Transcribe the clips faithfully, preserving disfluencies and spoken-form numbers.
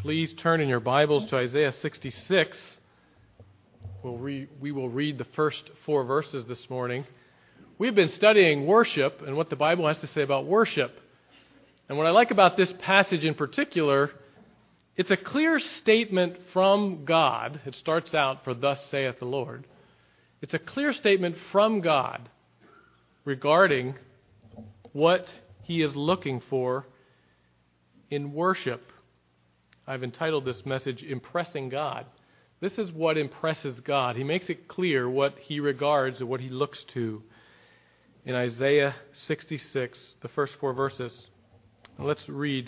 Please turn in your Bibles to Isaiah sixty-six. We'll re- we will read the first four verses this morning. We've been studying worship and what the Bible has to say about worship. And what I like about this passage in particular, it's a clear statement from God. It starts out, "For thus saith the Lord." It's a clear statement from God regarding what He is looking for in worship. I've entitled this message, "Impressing God." This is what impresses God. He makes it clear what He regards and what He looks to in Isaiah sixty-six, the first four verses. Let's read.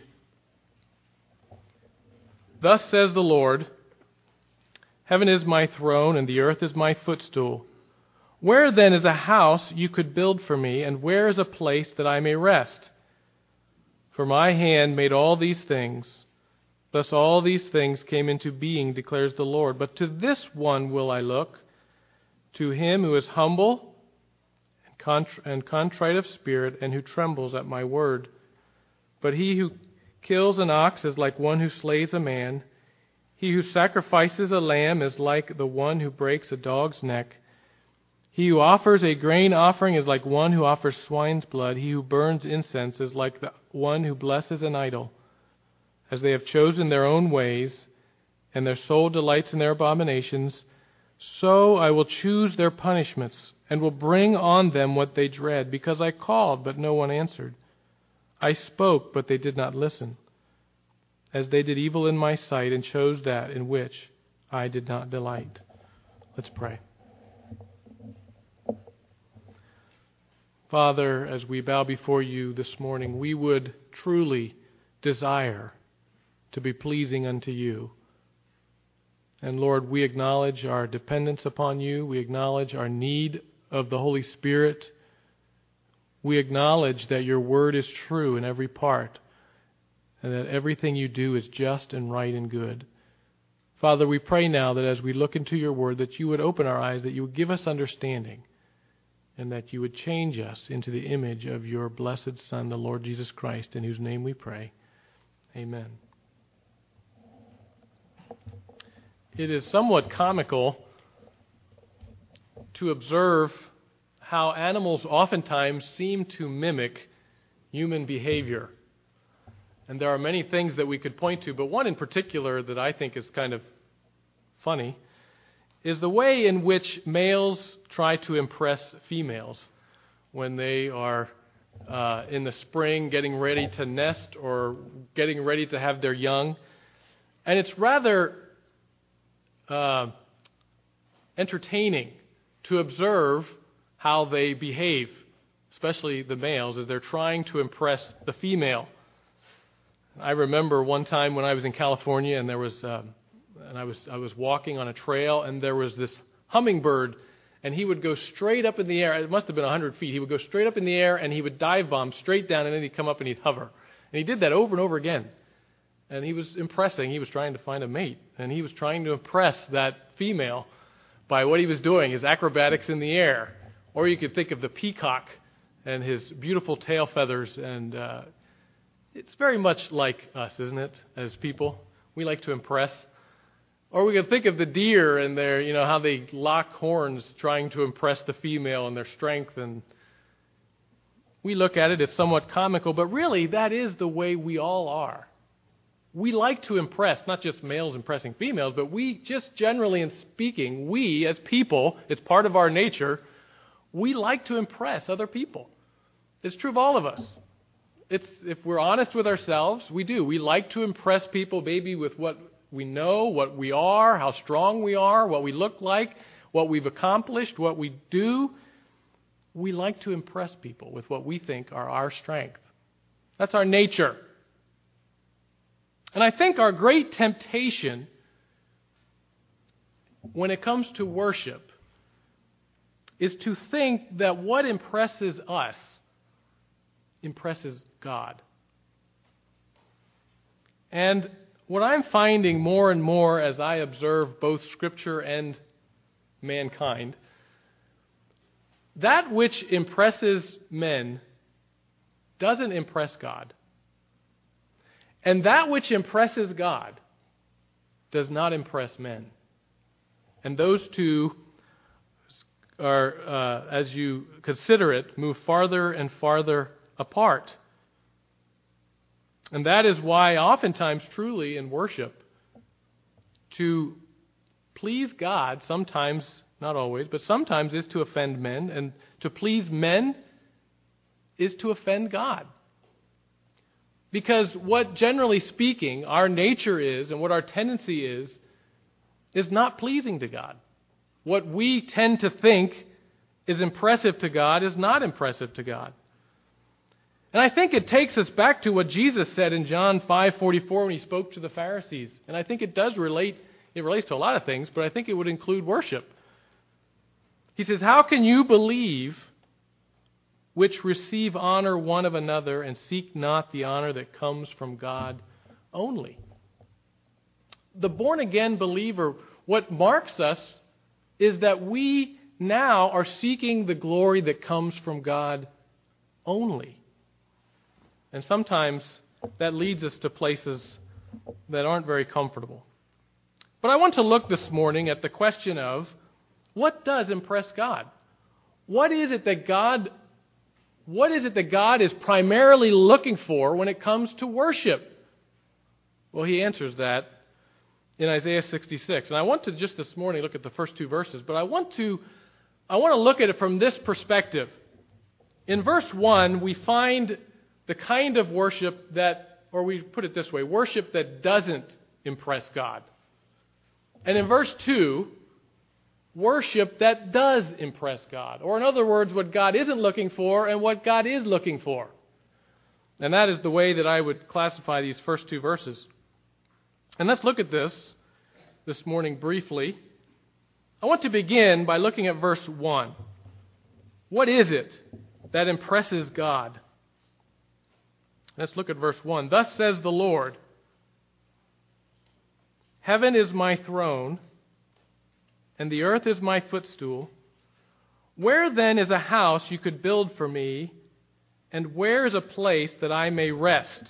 "Thus says the Lord, heaven is my throne and the earth is my footstool. Where then is a house you could build for me, and where is a place that I may rest? For my hand made all these things. Thus all these things came into being, declares the Lord. But to this one will I look, to him who is humble and, contr- and contrite of spirit, and who trembles at my word. But he who kills an ox is like one who slays a man. He who sacrifices a lamb is like the one who breaks a dog's neck. He who offers a grain offering is like one who offers swine's blood. He who burns incense is like the one who blesses an idol. As they have chosen their own ways, and their soul delights in their abominations, so I will choose their punishments, and will bring on them what they dread, because I called, but no one answered. I spoke, but they did not listen, as they did evil in my sight, and chose that in which I did not delight." Let's pray. Father, as we bow before you this morning, we would truly desire to be pleasing unto you. And Lord, we acknowledge our dependence upon you. We acknowledge our need of the Holy Spirit. We acknowledge that your word is true in every part, and that everything you do is just and right and good. Father, we pray now that as we look into your word, that you would open our eyes, that you would give us understanding, and that you would change us into the image of your blessed Son, the Lord Jesus Christ, in whose name we pray. Amen. It is somewhat comical to observe how animals oftentimes seem to mimic human behavior. And there are many things that we could point to, but one in particular that I think is kind of funny is the way in which males try to impress females when they are uh, in the spring getting ready to nest or getting ready to have their young. And it's rather uh, entertaining to observe how they behave, especially the males, as they're trying to impress the female. I remember one time when I was in California, and there was, uh, and I was I was walking on a trail, and there was this hummingbird, and he would go straight up in the air. It must have been a hundred feet. He would go straight up in the air, and he would dive bomb straight down, and then he'd come up and he'd hover. And he did that over and over again. And he was impressing. He was trying to find a mate, and he was trying to impress that female by what he was doing, his acrobatics in the air. Or you could think of the peacock and his beautiful tail feathers, and uh, it's very much like us, isn't it, as people? We like to impress. Or we could think of the deer and their, you know, how they lock horns trying to impress the female and their strength. And we look at it as somewhat comical, but really that is the way we all are. We like to impress, not just males impressing females, but we just generally in speaking, we as people, it's part of our nature, we like to impress other people. It's true of all of us. It's, if we're honest with ourselves, we do. We like to impress people maybe with what we know, what we are, how strong we are, what we look like, what we've accomplished, what we do. We like to impress people with what we think are our strength. That's our nature. And I think our great temptation when it comes to worship is to think that what impresses us impresses God. And what I'm finding more and more as I observe both Scripture and mankind, that which impresses men doesn't impress God. And that which impresses God does not impress men. And those two are, uh, as you consider it, move farther and farther apart. And that is why oftentimes, truly, in worship, to please God, sometimes, not always, but sometimes is to offend men, and to please men is to offend God. Because what, generally speaking, our nature is, and what our tendency is, is not pleasing to God. What we tend to think is impressive to God is not impressive to God. And I think it takes us back to what Jesus said in John five forty-four when he spoke to the Pharisees. And I think it does relate, it relates to a lot of things, but I think it would include worship. He says, "How can you believe which receive honor one of another and seek not the honor that comes from God only?" The born-again believer, what marks us is that we now are seeking the glory that comes from God only. And sometimes that leads us to places that aren't very comfortable. But I want to look this morning at the question of, what does impress God? What is it that God, what is it that God is primarily looking for when it comes to worship? Well, he answers that in Isaiah sixty-six. And I want to just this morning look at the first two verses, but I want to I want to look at it from this perspective. In verse one, we find the kind of worship that, or we put it this way, worship that doesn't impress God. And in verse two, worship that does impress God. Or in other words, what God isn't looking for and what God is looking for. And that is the way that I would classify these first two verses. And let's look at this this morning briefly. I want to begin by looking at verse one. What is it that impresses God? Let's look at verse one. "Thus says the Lord, heaven is my throne, and the earth is my footstool. Where then is a house you could build for me, and where is a place that I may rest?"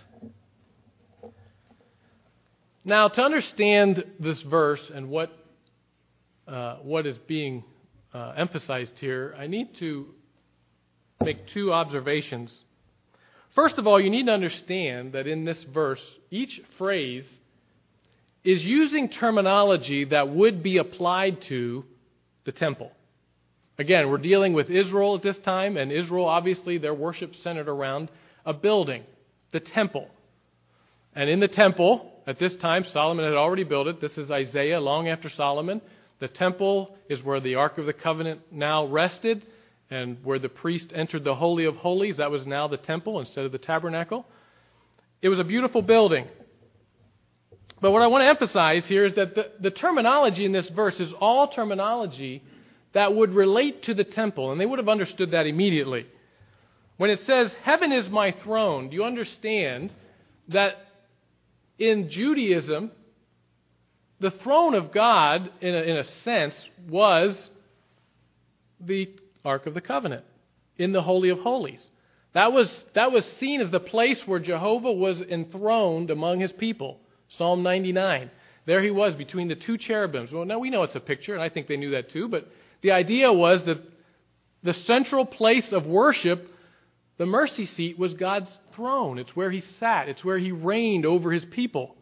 Now, to understand this verse and what uh, what is being uh, emphasized here, I need to make two observations. First of all, you need to understand that in this verse, each phrase is using terminology that would be applied to the temple. Again, we're dealing with Israel at this time, and Israel, obviously, their worship centered around a building, the temple. And in the temple, at this time, Solomon had already built it. This is Isaiah, long after Solomon. The temple is where the Ark of the Covenant now rested, and where the priest entered the Holy of Holies. That was now the temple instead of the tabernacle. It was a beautiful building. But what I want to emphasize here is that the, the terminology in this verse is all terminology that would relate to the temple, and they would have understood that immediately. When it says, "Heaven is my throne," do you understand that in Judaism, the throne of God, in a, in a sense, was the Ark of the Covenant in the Holy of Holies. That was, that was seen as the place where Jehovah was enthroned among his people. Psalm ninety-nine. There he was between the two cherubims. Well, now we know it's a picture, and I think they knew that too, but the idea was that the central place of worship, the mercy seat, was God's throne. It's where he sat. It's where he reigned over his people.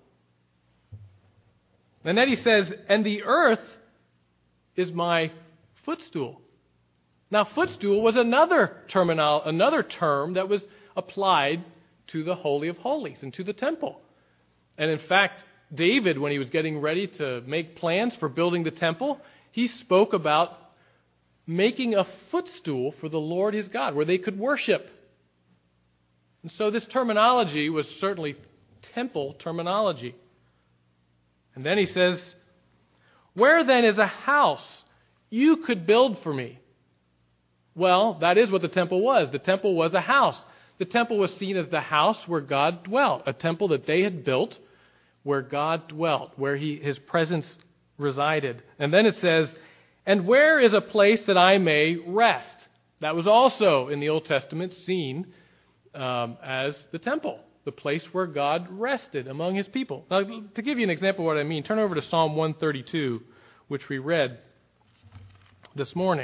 And then he says, "And the earth is my footstool." Now, footstool was another terminal, another term that was applied to the Holy of Holies and to the temple. And in fact, David, when he was getting ready to make plans for building the temple, he spoke about making a footstool for the Lord his God, where they could worship. And so this terminology was certainly temple terminology. And then he says, "Where then is a house you could build for me?" Well, that is what the temple was. The temple was a house. The temple was seen as the house where God dwelt, a temple that they had built where God dwelt, where he, his presence resided. And then it says, "And where is a place that I may rest?" That was also in the Old Testament seen um, as the temple. the place where God rested among his people. Now, to give you an example of what I mean, turn over to Psalm one thirty-two, which we read this morning.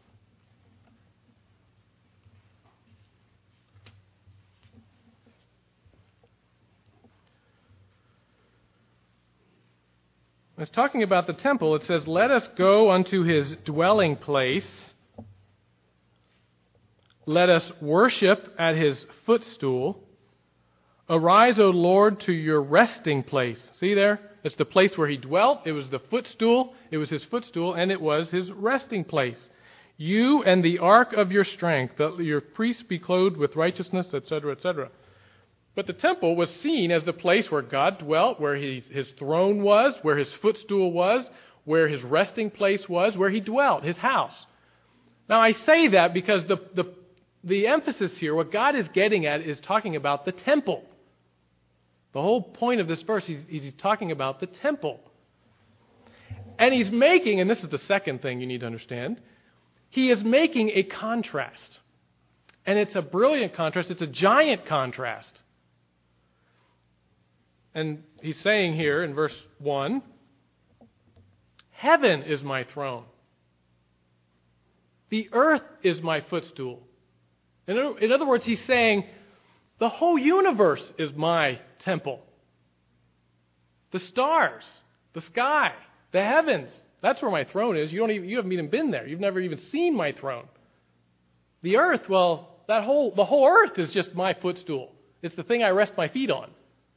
It's talking about the temple. It says, "Let us go unto his dwelling place. Let us worship at his footstool. Arise, O Lord, to your resting place." See there? It's the place where he dwelt. It was the footstool. It was his footstool, and it was his resting place. "You and the ark of your strength, that your priests be clothed with righteousness," et cetera, et cetera. But the temple was seen as the place where God dwelt, where his, his throne was, where his footstool was, where his resting place was, where he dwelt, his house. Now I say that because the, the, the emphasis here, what God is getting at, is talking about the temple. The whole point of this verse, he's, he's talking about the temple. And he's making, and this is the second thing you need to understand, he is making a contrast. And it's a brilliant contrast. It's a giant contrast. And he's saying here in verse one, "Heaven is my throne. The earth is my footstool." In, in other words, he's saying, the whole universe is my temple. The stars, the sky, the heavens, that's where my throne is. You don't even, you haven't even been there. You've never even seen my throne. The earth, well, that whole the whole earth is just my footstool. It's the thing I rest my feet on.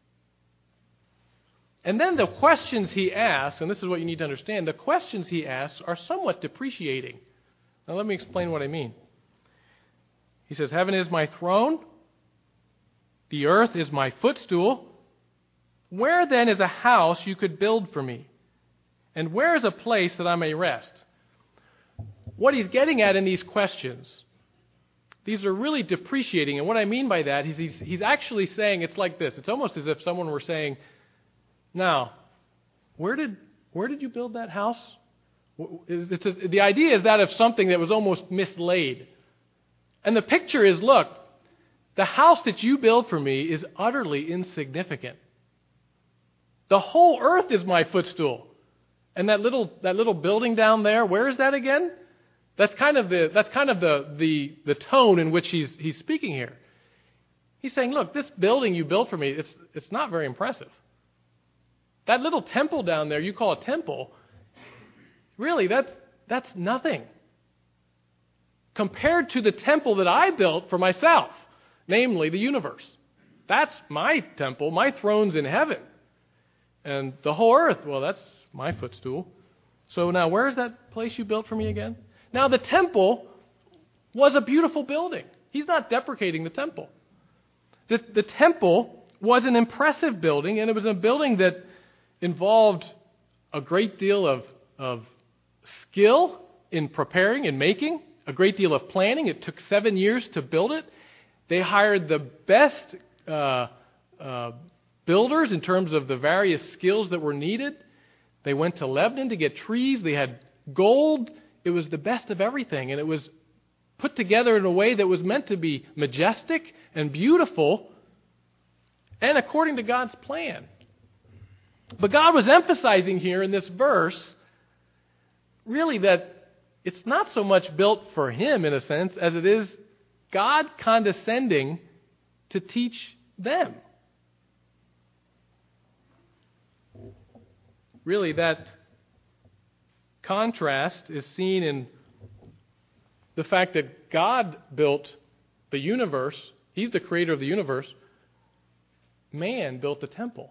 And then the questions he asks, and this is what you need to understand, the questions he asks are somewhat depreciating. Now let me explain what I mean. He says, "Heaven is my throne. The earth is my footstool. Where then is a house you could build for me? And where is a place that I may rest?" What he's getting at in these questions, these are really depreciating. And what I mean by that is he's, he's actually saying it's like this. It's almost as if someone were saying, "Now, where did where did you build that house?" It's a, the idea is that of something that was almost mislaid. And the picture is, look, the house that you build for me is utterly insignificant. The whole earth is my footstool. And that little that little building down there, where is that again? That's kind of the that's kind of the the, the tone in which he's he's speaking here. He's saying, look, this building you built for me, it's it's not very impressive. That little temple down there you call a temple, really that's that's nothing compared to the temple that I built for myself, namely the universe. That's my temple. My throne's in heaven. And the whole earth, well, that's my footstool. So now where's that place you built for me again? Now the temple was a beautiful building. He's not deprecating the temple. The, the temple was an impressive building, and it was a building that involved a great deal of, of skill in preparing and making, a great deal of planning. It took seven years to build it. They hired the best uh, uh, builders in terms of the various skills that were needed. They went to Lebanon to get trees. They had gold. It was the best of everything, and it was put together in a way that was meant to be majestic and beautiful and according to God's plan. But God was emphasizing here in this verse really that it's not so much built for him in a sense as it is God condescending to teach them. Really, that contrast is seen in the fact that God built the universe. He's the creator of the universe. Man built the temple.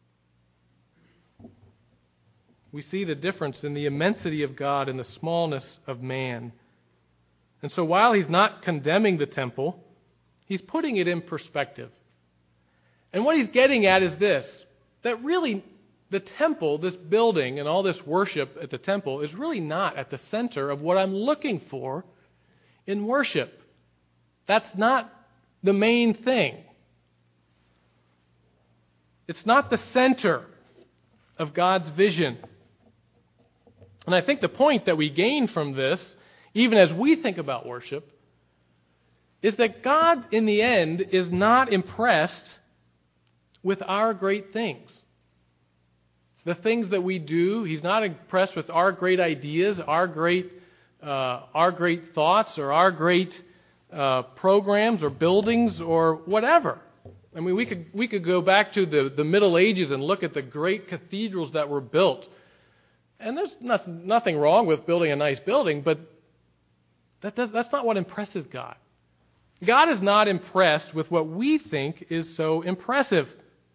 We see the difference in the immensity of God and the smallness of man. And so while he's not condemning the temple, he's putting it in perspective. And what he's getting at is this, that really the temple, this building and all this worship at the temple is really not at the center of what I'm looking for in worship. That's not the main thing. It's not the center of God's vision. And I think the point that we gain from this, even as we think about worship, is that God, in the end, is not impressed with our great things. The things that we do, He's not impressed with our great ideas, our great, uh, our great thoughts, or our great uh, programs, or buildings, or whatever. I mean, we could we could go back to the, the Middle Ages and look at the great cathedrals that were built. And there's not, nothing wrong with building a nice building, but that does, that's not what impresses God. God is not impressed with what we think is so impressive.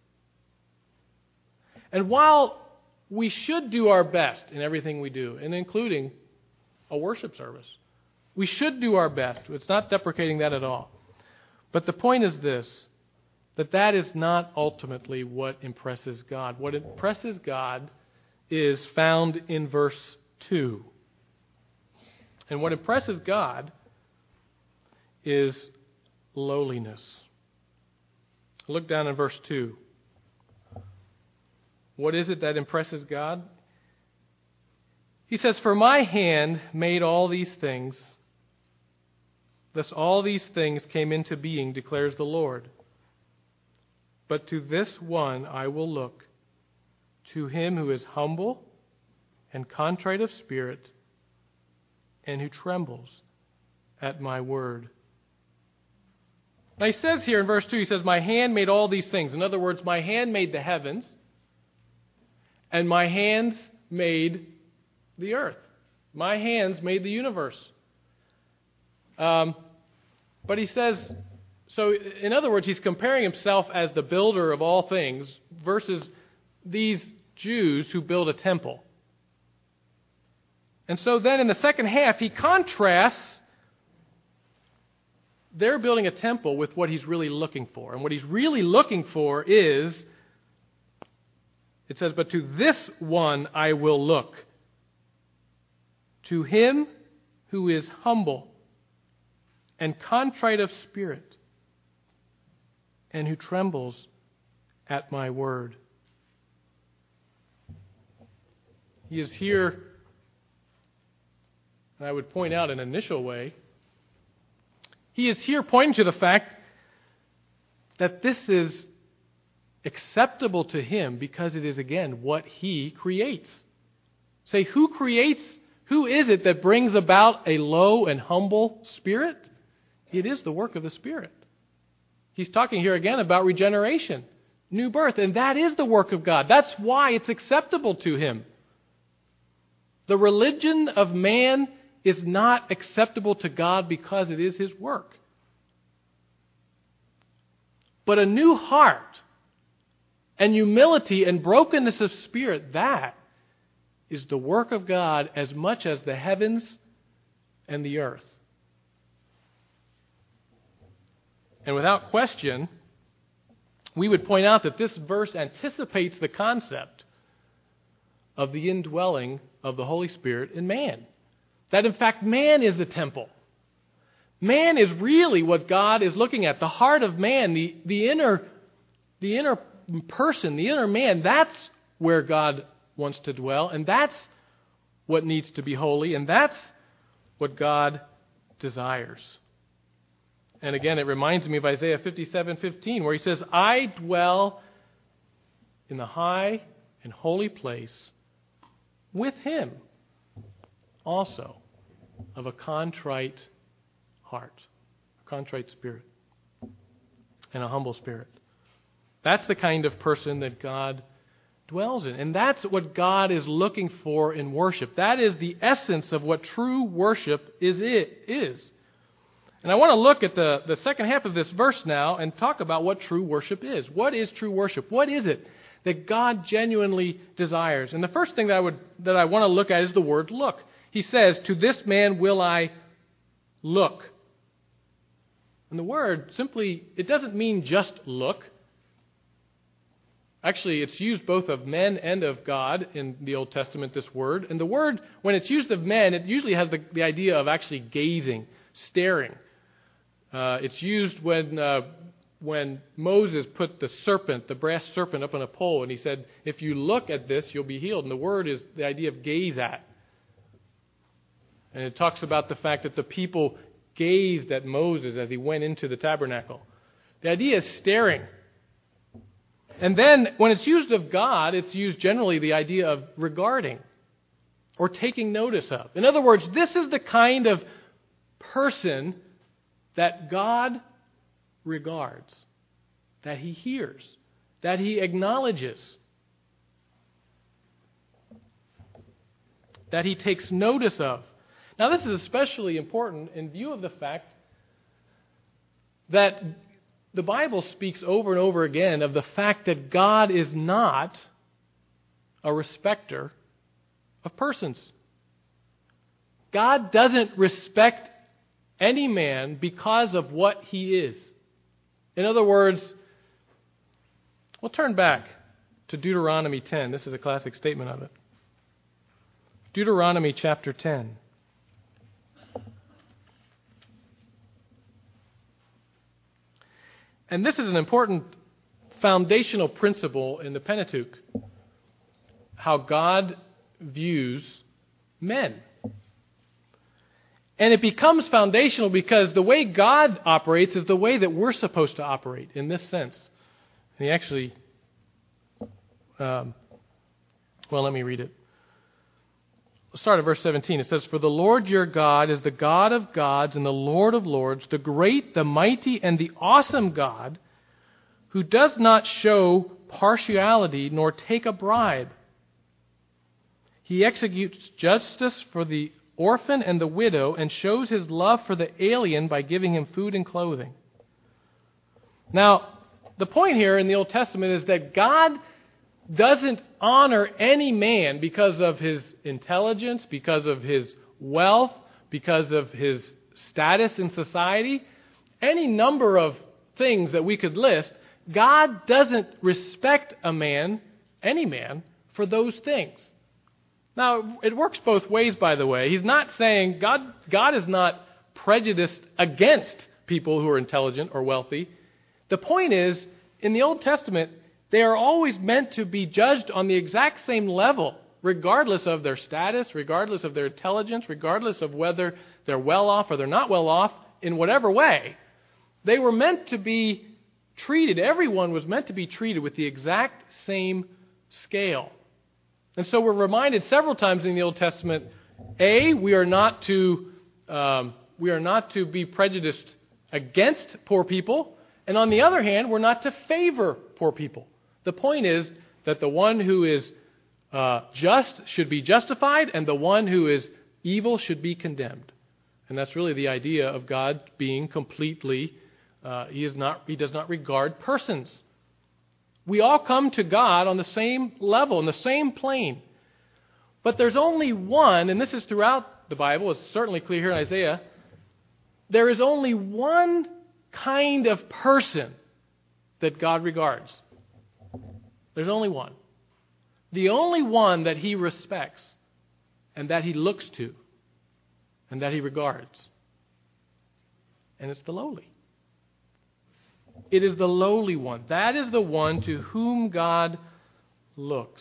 And while we should do our best in everything we do, and including a worship service, we should do our best. It's not deprecating that at all. But the point is this, that that is not ultimately what impresses God. What impresses God is found in verse two. And what impresses God is lowliness. Look down in verse two. What is it that impresses God? He says, "For my hand made all these things. Thus all these things came into being, declares the Lord. But to this one I will look, to him who is humble and contrite of spirit, and who trembles at my word." Now he says here in verse two, he says, "My hand made all these things." In other words, my hand made the heavens, and my hands made the earth. My hands made the universe. Um, but he says, so in other words, he's comparing himself as the builder of all things versus these Jews who build a temple. And so then in the second half, he contrasts they're building a temple with what he's really looking for. And what he's really looking for is, it says, "But to this one I will look, to him who is humble and contrite of spirit, and who trembles at my word." He is here, and I would point out an initial way, he is here pointing to the fact that this is acceptable to him because it is, again, what he creates. Say, who creates, who is it that brings about a low and humble spirit? It is the work of the Spirit. He's talking here again about regeneration, new birth, and that is the work of God. That's why it's acceptable to him. The religion of man is not acceptable to God because it is his work. But a new heart and humility and brokenness of spirit, that is the work of God as much as the heavens and the earth. And without question, we would point out that this verse anticipates the concept of the indwelling of the Holy Spirit in man. That in fact man is the temple. Man is really what God is looking at. The heart of man, the, the inner the inner person, the inner man, that's where God wants to dwell, and that's what needs to be holy, and that's what God desires. And again, it reminds me of Isaiah fifty-seven fifteen, where he says, "I dwell in the high and holy place with him also of a contrite heart," a contrite spirit, and a humble spirit. That's the kind of person that God dwells in. And that's what God is looking for in worship. That is the essence of what true worship is. It is. And I want to look at the, the second half of this verse now and talk about what true worship is. What is true worship? What is it that God genuinely desires? And the first thing that I would that I want to look at is the word look. He says, "To this man will I look." And the word simply, it doesn't mean just look. Actually, it's used both of men and of God in the Old Testament, this word. And the word, when it's used of men, it usually has the, the idea of actually gazing, staring. Uh, it's used when uh, when Moses put the serpent, the brass serpent, up on a pole, and he said, "If you look at this, you'll be healed." And the word is the idea of gaze at. And it talks about the fact that the people gazed at Moses as he went into the tabernacle. The idea is staring. And then when it's used of God, it's used generally the idea of regarding or taking notice of. In other words, this is the kind of person that God regards, that He hears, that He acknowledges, that He takes notice of. Now, this is especially important in view of the fact that the Bible speaks over and over again of the fact that God is not a respecter of persons. God doesn't respect any man because of what he is. In other words, we'll turn back to Deuteronomy ten. This is a classic statement of it. Deuteronomy chapter ten. And this is an important foundational principle in the Pentateuch, how God views men. And it becomes foundational because the way God operates is the way that we're supposed to operate in this sense. And he actually, um, well, let me read it. Let's start at verse seventeen. It says, "For the Lord your God is the God of gods and the Lord of lords, the great, the mighty, and the awesome God, who does not show partiality nor take a bribe. He executes justice for the orphan and the widow and shows His love for the alien by giving him food and clothing." Now, the point here in the Old Testament is that God doesn't honor any man because of his intelligence, because of his wealth, because of his status in society, any number of things that we could list. God doesn't respect a man, any man, for those things. Now, it works both ways, by the way. He's not saying, God, God is not prejudiced against people who are intelligent or wealthy. The point is, in the Old Testament, they are always meant to be judged on the exact same level, regardless of their status, regardless of their intelligence, regardless of whether they're well off or they're not well off, in whatever way. They were meant to be treated, everyone was meant to be treated with the exact same scale. And so we're reminded several times in the Old Testament, A, we are not to um, we are not to be prejudiced against poor people, and on the other hand, we're not to favor poor people. The point is that the one who is uh, just should be justified, and the one who is evil should be condemned. And that's really the idea of God being completely, uh, he is not, he does not regard persons. We all come to God on the same level, in the same plane. But there's only one, and this is throughout the Bible, it's certainly clear here in Isaiah, there is only one kind of person that God regards. There's only one. The only one that He respects and that He looks to and that He regards. And it's the lowly. It is the lowly one. That is the one to whom God looks.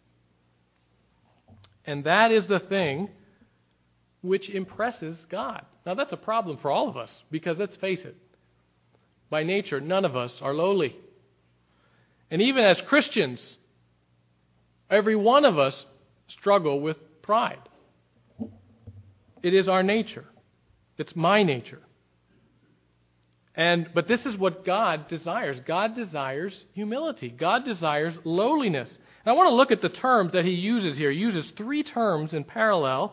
And that is the thing which impresses God. Now that's a problem for all of us because let's face it, by nature, none of us are lowly. And even as Christians, every one of us struggle with pride. It is our nature. It's my nature. And but this is what God desires. God desires humility. God desires lowliness. And I want to look at the terms that He uses here. He uses three terms in parallel.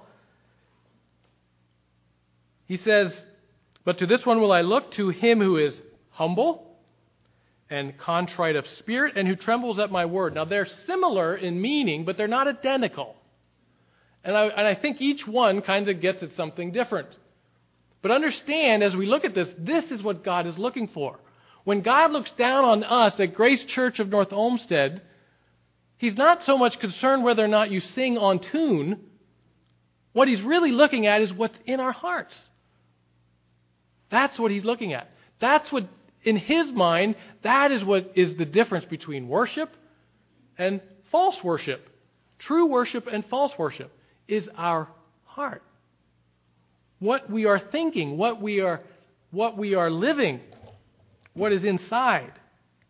He says, "But to this one will I look, to him who is humble and contrite of spirit, and who trembles at my word." Now, they're similar in meaning, but they're not identical. And I, and I think each one kind of gets at something different. But understand, as we look at this, this is what God is looking for. When God looks down on us at Grace Church of North Olmsted, He's not so much concerned whether or not you sing on tune. What He's really looking at is what's in our hearts. That's what He's looking at. That's what, in His mind, that is what is the difference between worship and false worship. True worship and false worship is our heart. What we are thinking, what we are, what we are living, what is inside.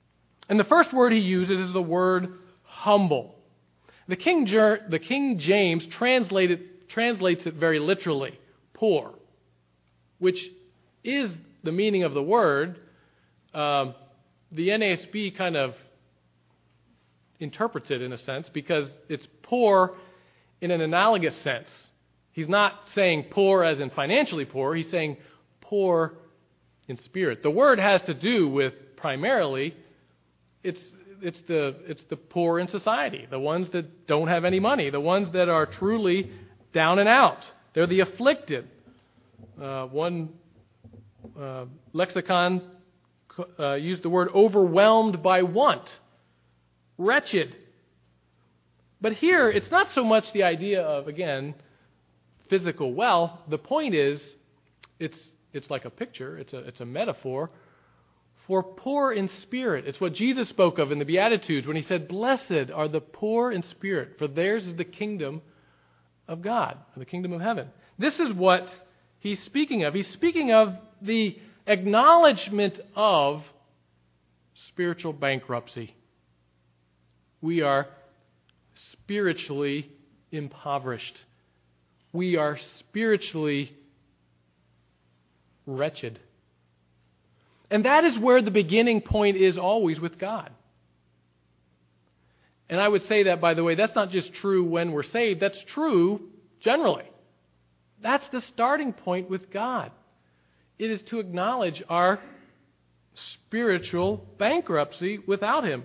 And the first word he uses is the word humble. The King, the King James translated, translates it very literally, poor, which is the meaning of the word. Um, the N A S B kind of interprets it in a sense because it's poor in an analogous sense. He's not saying poor as in financially poor. He's saying poor in spirit. The word has to do with primarily it's it's the it's the poor in society, the ones that don't have any money, the ones that are truly down and out. They're the afflicted. Uh, one uh, lexicon uh, used the word overwhelmed by want, wretched. But here, it's not so much the idea of, again, physical wealth. The point is, it's it's like a picture, it's a it's a metaphor for poor in spirit. It's what Jesus spoke of in the Beatitudes when he said, "Blessed are the poor in spirit, for theirs is the kingdom of God, or the kingdom of heaven." This is what he's speaking of. He's speaking of the acknowledgement of spiritual bankruptcy. We are spiritually impoverished. We are spiritually wretched. And that is where the beginning point is always with God. And I would say that, by the way, that's not just true when we're saved. That's true generally. That's the starting point with God. It is to acknowledge our spiritual bankruptcy without Him.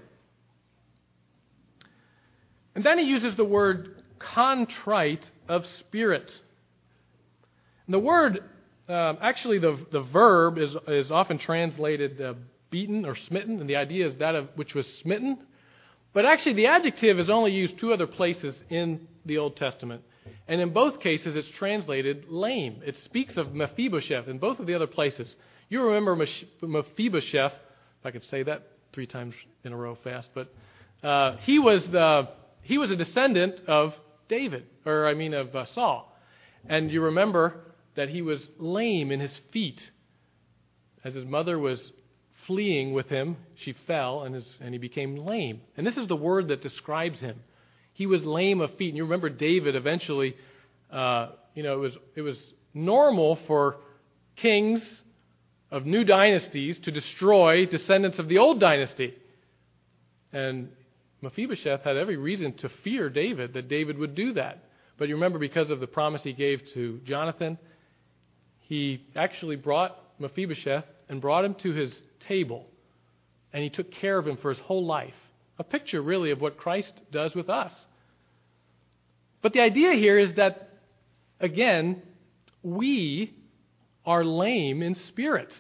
And then he uses the word contrite of spirit. And the word, uh, actually the, the verb is, is often translated uh, beaten or smitten, and the idea is that of which was smitten. But actually the adjective is only used two other places in the Old Testament. And in both cases it's translated lame. It speaks of Mephibosheth in both of the other places. You remember Mephibosheth, if I could say that three times in a row fast, but uh, he was the... He was a descendant of David, or I mean of uh, Saul. And you remember that he was lame in his feet. As his mother was fleeing with him, she fell and, his, and he became lame. And this is the word that describes him. He was lame of feet. And you remember David eventually, uh, you know, it was, it was normal for kings of new dynasties to destroy descendants of the old dynasty. And Mephibosheth had every reason to fear David, that David would do that. But you remember, because of the promise he gave to Jonathan, he actually brought Mephibosheth and brought him to his table, and he took care of him for his whole life. A picture, really, of what Christ does with us. But the idea here is that, again, we are lame in spirit.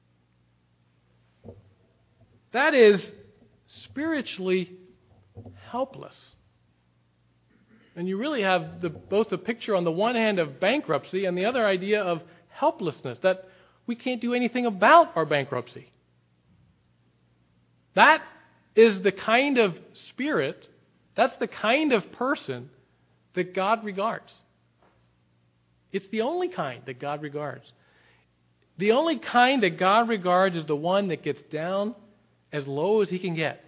That is, spiritually helpless. And you really have the, both the picture on the one hand of bankruptcy and the other idea of helplessness, that we can't do anything about our bankruptcy. That is the kind of spirit, that's the kind of person that God regards. It's the only kind that God regards. The only kind that God regards is the one that gets down as low as he can get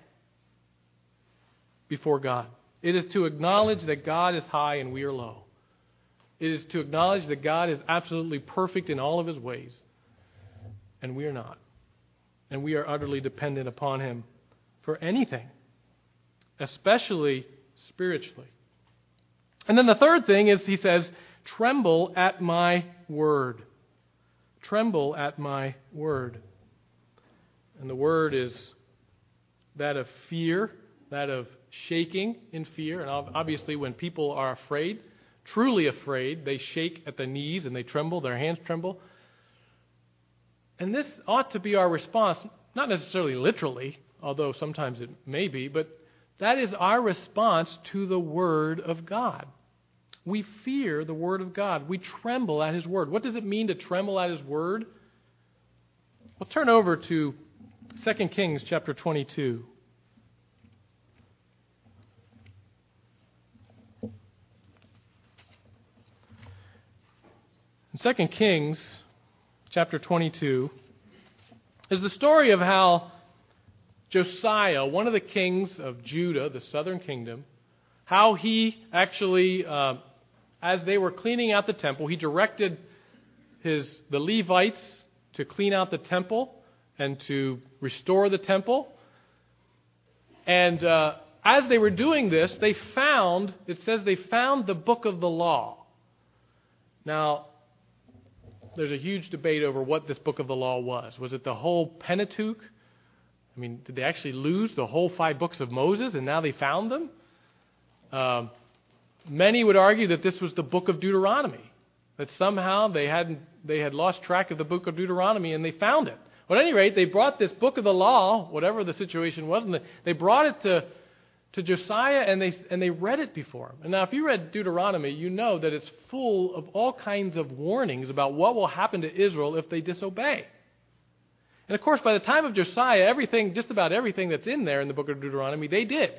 before God. It is to acknowledge that God is high and we are low. It is to acknowledge that God is absolutely perfect in all of His ways, and we are not. And we are utterly dependent upon Him for anything, especially spiritually. And then the third thing is, he says, tremble at my word. Tremble at my word. And the word is that of fear, that of shaking in fear. And obviously when people are afraid, truly afraid, they shake at the knees and they tremble, their hands tremble. And this ought to be our response, not necessarily literally, although sometimes it may be, but that is our response to the Word of God. We fear the Word of God. We tremble at His Word. What does it mean to tremble at His Word? Well, turn over to Second Kings chapter twenty-two. In Second Kings chapter twenty-two is the story of how Josiah, one of the kings of Judah, the southern kingdom, how he actually, uh, as they were cleaning out the temple, he directed his the Levites to clean out the temple and to restore the temple. And uh, as they were doing this, they found, it says they found the book of the law. Now, there's a huge debate over what this book of the law was. Was it the whole Pentateuch? I mean, did they actually lose the whole five books of Moses and now they found them? Um, many would argue that this was the book of Deuteronomy, that somehow they hadn't they had lost track of the book of Deuteronomy and they found it. But at any rate, they brought this book of the law, whatever the situation was, and they brought it to, to Josiah and they and they read it before him. And now, if you read Deuteronomy, you know that it's full of all kinds of warnings about what will happen to Israel if they disobey. And of course, by the time of Josiah, everything, just about everything that's in there in the book of Deuteronomy, they did.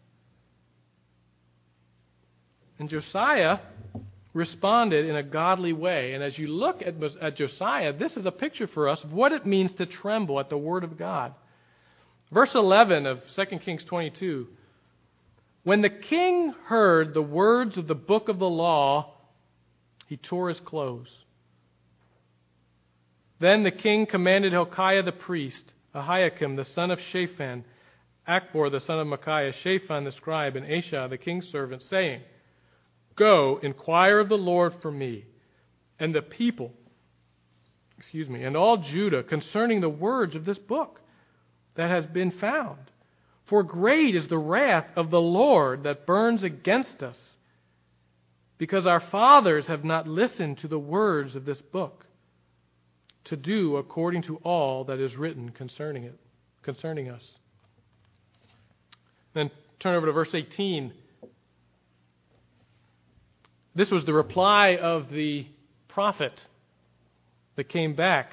And Josiah responded in a godly way. And as you look at, at Josiah, this is a picture for us of what it means to tremble at the word of God. Verse eleven of Second Kings twenty-two. When the king heard the words of the book of the law, he tore his clothes. Then the king commanded Hilkiah the priest, Ahikam the son of Shaphan, Achbor the son of Micaiah, Shaphan the scribe, and Asha the king's servant, saying, Go, inquire of the Lord for me, and the people, excuse me, and all Judah concerning the words of this book that has been found. For great is the wrath of the Lord that burns against us, because our fathers have not listened to the words of this book, to do according to all that is written concerning it, concerning us. Then turn over to verse eighteen. This was the reply of the prophet that came back.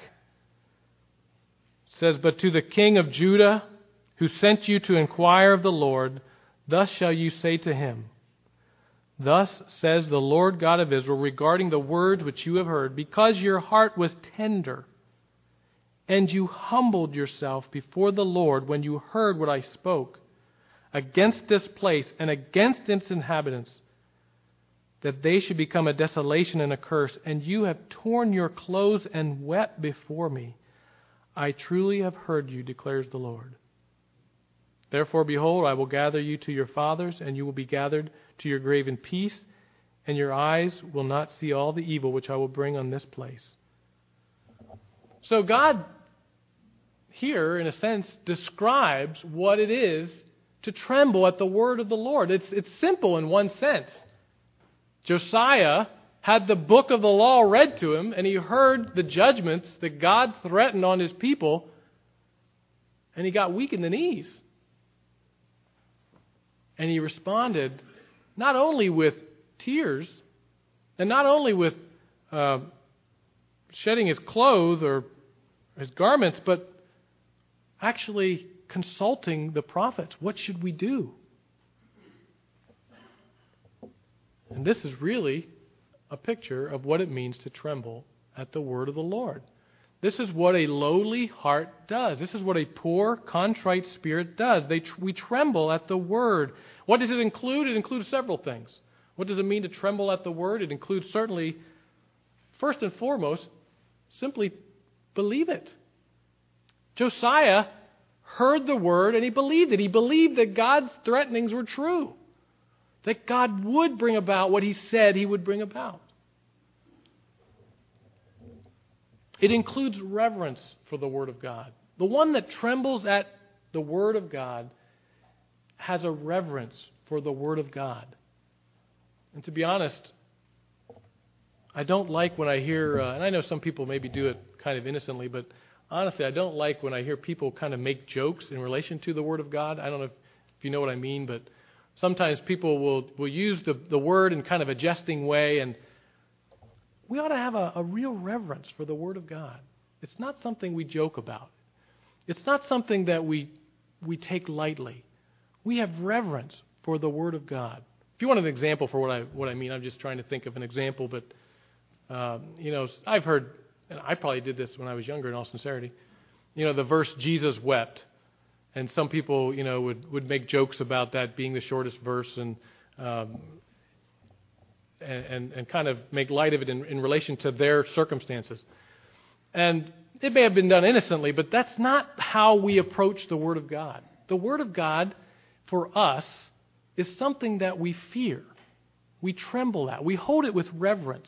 It says, But to the king of Judah, who sent you to inquire of the Lord, thus shall you say to him, Thus says the Lord God of Israel regarding the words which you have heard, because your heart was tender, and you humbled yourself before the Lord when you heard what I spoke against this place and against its inhabitants, that they should become a desolation and a curse, and you have torn your clothes and wept before me. I truly have heard you, declares the Lord. Therefore, behold, I will gather you to your fathers, and you will be gathered to your grave in peace, and your eyes will not see all the evil which I will bring on this place. So God here, in a sense, describes what it is to tremble at the word of the Lord. It's, it's simple in one sense. Josiah had the book of the law read to him, and he heard the judgments that God threatened on his people, and he got weak in the knees. And he responded not only with tears, and not only with uh, shedding his clothes or his garments, but actually consulting the prophets. What should we do? And this is really a picture of what it means to tremble at the word of the Lord. This is what a lowly heart does. This is what a poor, contrite spirit does. They tr- we tremble at the word. What does it include? It includes several things. What does it mean to tremble at the word? It includes certainly, first and foremost, simply believe it. Josiah heard the word and he believed it. He believed that God's threatenings were true, that God would bring about what he said he would bring about. It includes reverence for the Word of God. The one that trembles at the Word of God has a reverence for the Word of God. And to be honest, I don't like when I hear, uh, and I know some people maybe do it kind of innocently, but honestly, I don't like when I hear people kind of make jokes in relation to the Word of God. I don't know if, if you know what I mean, but sometimes people will, will use the, the Word in kind of a jesting way, and we ought to have a, a real reverence for the Word of God. It's not something we joke about. It's not something that we we take lightly. We have reverence for the Word of God. If you want an example for what I what I mean, I'm just trying to think of an example. But um, you know, I've heard, and I probably did this when I was younger. In all sincerity, you know, the verse "Jesus wept," And some people, you know, would, would make jokes about that being the shortest verse and um, and, and, and kind of make light of it in, in relation to their circumstances. And it may have been done innocently, but that's not how we approach the Word of God. The Word of God, for us, is something that we fear. We tremble at. We hold it with reverence.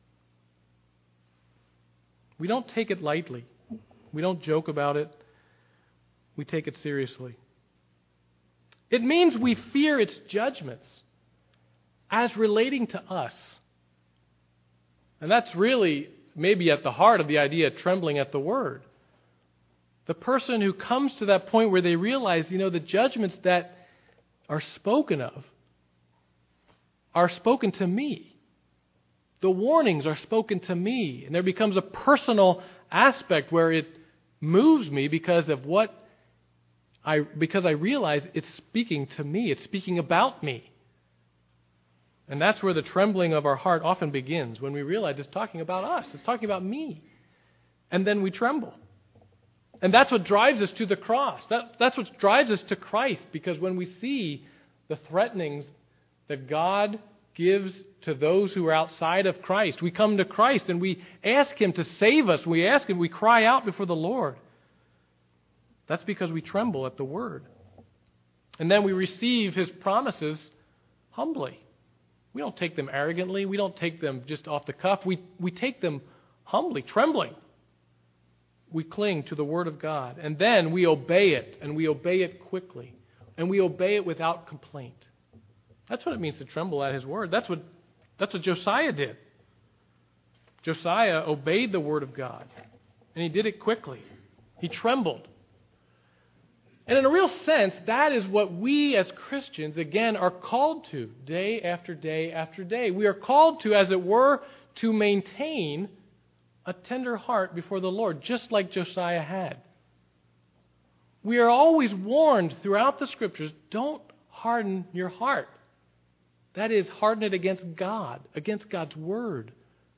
We don't take it lightly. We don't joke about it. We take it seriously. It means we fear its judgments as relating to us. And that's really maybe at the heart of the idea of trembling at the Word. The person who comes to that point where they realize, you know, the judgments that are spoken of are spoken to me. The warnings are spoken to me. And there becomes a personal aspect where it moves me because of what I, because I realize it's speaking to me. It's speaking about me. And that's where the trembling of our heart often begins, when we realize it's talking about us. It's talking about me. And then we tremble. And that's what drives us to the cross. That, that's what drives us to Christ, because when we see the threatenings that God gives to those who are outside of Christ, we come to Christ and we ask Him to save us. We ask Him, we cry out before the Lord. That's because we tremble at the Word. And then we receive His promises humbly. We don't take them arrogantly. We don't take them just off the cuff. We, we take them humbly, trembling. We cling to the Word of God. And then we obey it, and we obey it quickly. And we obey it without complaint. That's what it means to tremble at His Word. That's what, that's what Josiah did. Josiah obeyed the Word of God. And he did it quickly. He trembled. And in a real sense, that is what we as Christians, again, are called to day after day after day. We are called to, as it were, to maintain a tender heart before the Lord, just like Josiah had. We are always warned throughout the Scriptures, don't harden your heart. That is, harden it against God, against God's Word.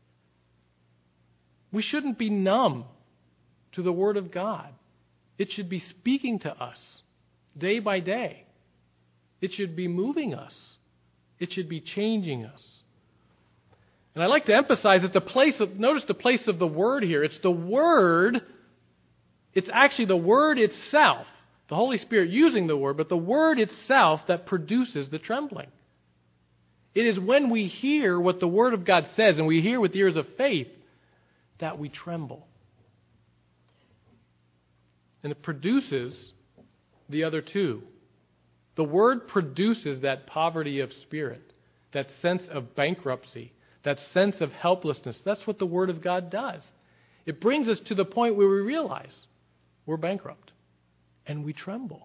We shouldn't be numb to the Word of God. It should be speaking to us day by day. It should be moving us. It should be changing us. And I like to emphasize that the place of, notice the place of the Word here. It's the Word, it's actually the Word itself, the Holy Spirit using the Word, but the Word itself that produces the trembling. It is when we hear what the Word of God says, and we hear with ears of faith, that we tremble. And it produces the other two. The Word produces that poverty of spirit, that sense of bankruptcy, that sense of helplessness. That's what the Word of God does. It brings us to the point where we realize we're bankrupt and we tremble.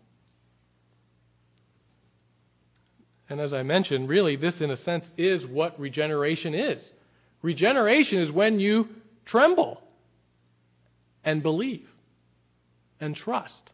And as I mentioned, really, this in a sense is what regeneration is. Regeneration is when you tremble and believe and trust.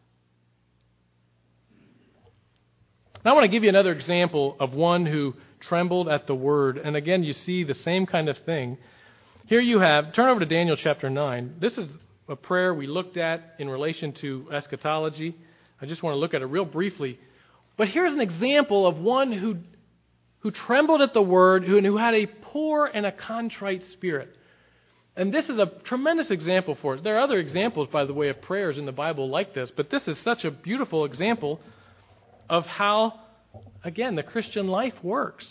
Now I want to give you another example of one who trembled at the Word. And again, you see the same kind of thing. Here you have, turn over to Daniel chapter nine. This is a prayer we looked at in relation to eschatology. I just want to look at it real briefly. But here's an example of one who, who trembled at the Word, who, who had a poor and a contrite spirit. And this is a tremendous example for us. There are other examples, by the way, of prayers in the Bible like this, but this is such a beautiful example of how, again, the Christian life works.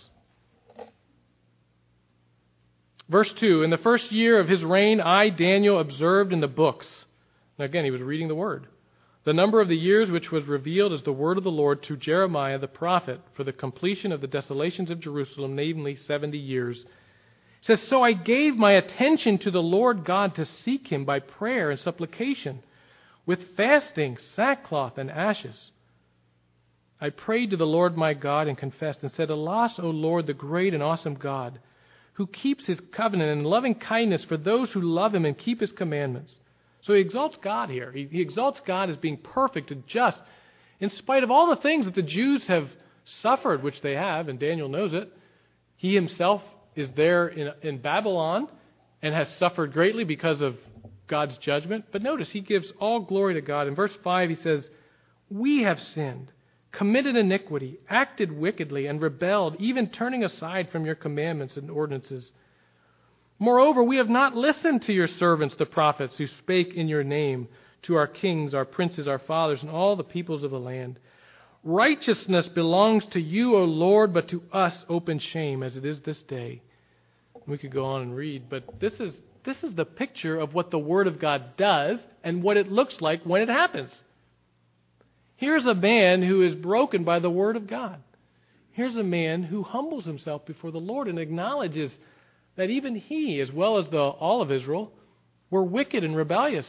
Verse two, in the first year of his reign, I, Daniel, observed in the books. Now again, he was reading the Word. The number of the years which was revealed as the word of the Lord to Jeremiah the prophet for the completion of the desolations of Jerusalem, namely seventy years. It says, so I gave my attention to the Lord God to seek Him by prayer and supplication, with fasting, sackcloth, and ashes. I prayed to the Lord my God and confessed and said, alas, O Lord, the great and awesome God, who keeps His covenant and loving kindness for those who love Him and keep His commandments. So he exalts God here. He, he exalts God as being perfect and just, in spite of all the things that the Jews have suffered, which they have, and Daniel knows it. He himself is there in, in Babylon and has suffered greatly because of God's judgment. But notice, he gives all glory to God. In verse five, he says, We have sinned, committed iniquity, acted wickedly, and rebelled, even turning aside from your commandments and ordinances. Moreover, we have not listened to your servants, the prophets, who spake in your name to our kings, our princes, our fathers, and all the peoples of the land. Righteousness belongs to you, O Lord, but to us open shame, as it is this day. We could go on and read, but this is this is the picture of what the Word of God does and what it looks like when it happens. Here's a man who is broken by the Word of God. Here's a man who humbles himself before the Lord and acknowledges that even he, as well as the, all of Israel, were wicked and rebellious.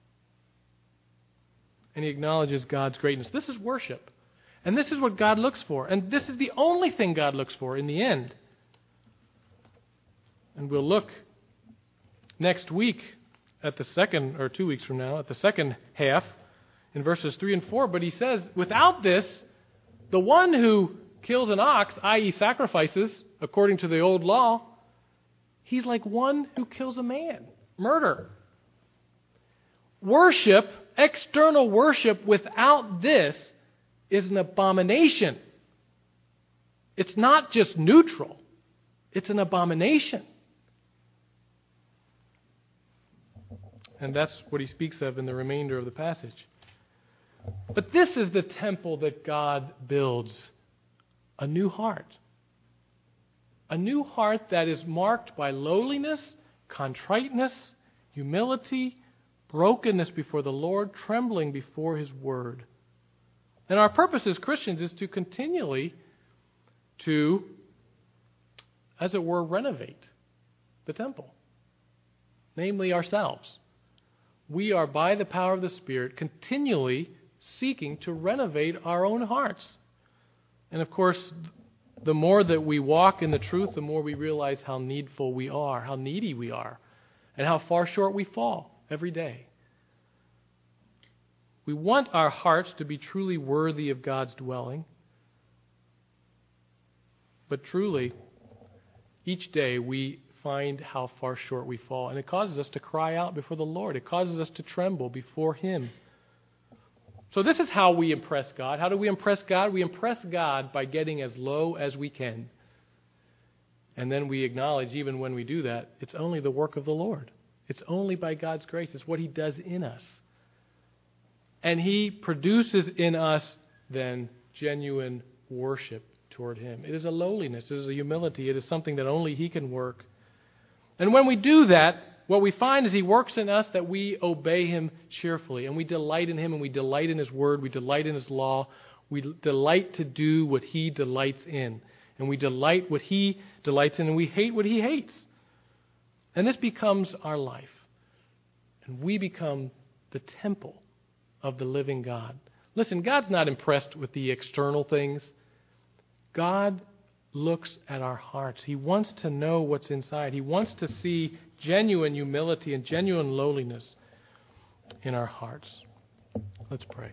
And he acknowledges God's greatness. This is worship. And this is what God looks for. And this is the only thing God looks for in the end. And we'll look next week at the second, or two weeks from now, at the second half, in verses three and four. But he says, without this, the one who kills an ox, that is sacrifices, according to the old law, he's like one who kills a man. Murder. Worship, external worship without this is an abomination. It's not just neutral. It's an abomination. And that's what he speaks of in the remainder of the passage. But this is the temple that God builds. A new heart. A new heart that is marked by lowliness, contriteness, humility, brokenness before the Lord, trembling before His Word. And our purpose as Christians is to continually to, as it were, renovate the temple. Namely ourselves. We are, by the power of the Spirit, continually seeking to renovate our own hearts. And of course, the more that we walk in the truth, the more we realize how needful we are, how needy we are, and how far short we fall every day. We want our hearts to be truly worthy of God's dwelling. But truly, each day we find how far short we fall. And it causes us to cry out before the Lord. It causes us to tremble before Him. So this is how we impress God. How do we impress God? We impress God by getting as low as we can. And then we acknowledge, even when we do that, it's only the work of the Lord. It's only by God's grace. It's what He does in us. And He produces in us, then, genuine worship toward Him. It is a lowliness. It is a humility. It is something that only He can work. And when we do that, what we find is He works in us that we obey Him cheerfully. And we delight in Him, and we delight in His Word. We delight in His law. We delight to do what He delights in. And we delight what He delights in, and we hate what He hates. And this becomes our life. And we become the temple of the living God. Listen, God's not impressed with the external things. God looks at our hearts. He wants to know what's inside. He wants to see genuine humility and genuine lowliness in our hearts. Let's pray.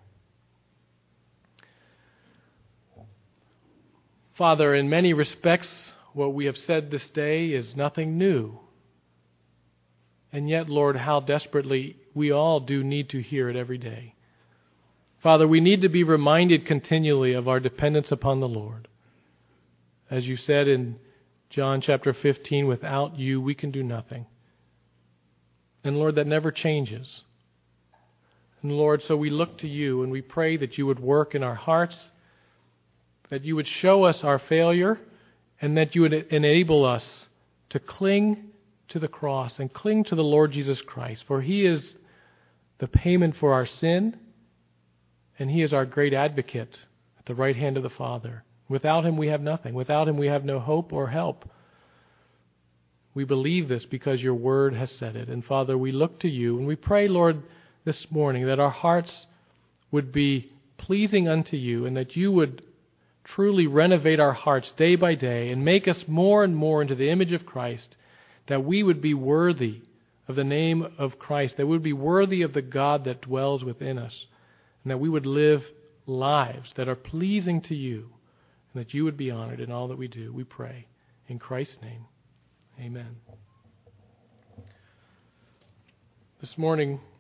Father, in many respects, what we have said this day is nothing new. And yet, Lord, how desperately we all do need to hear it every day. Father, we need to be reminded continually of our dependence upon the Lord. As you said in John chapter fifteen, without you we can do nothing. And Lord, that never changes. And Lord, so we look to you and we pray that you would work in our hearts, that you would show us our failure, and that you would enable us to cling to the cross and cling to the Lord Jesus Christ. For He is the payment for our sin, and He is our great advocate at the right hand of the Father. Without Him we have nothing. Without Him we have no hope or help. We believe this because your word has said it. And Father, we look to you and we pray, Lord, this morning that our hearts would be pleasing unto you and that you would truly renovate our hearts day by day and make us more and more into the image of Christ, that we would be worthy of the name of Christ, that we would be worthy of the God that dwells within us, and that we would live lives that are pleasing to you, and that you would be honored in all that we do. We pray in Christ's name. Amen. This morning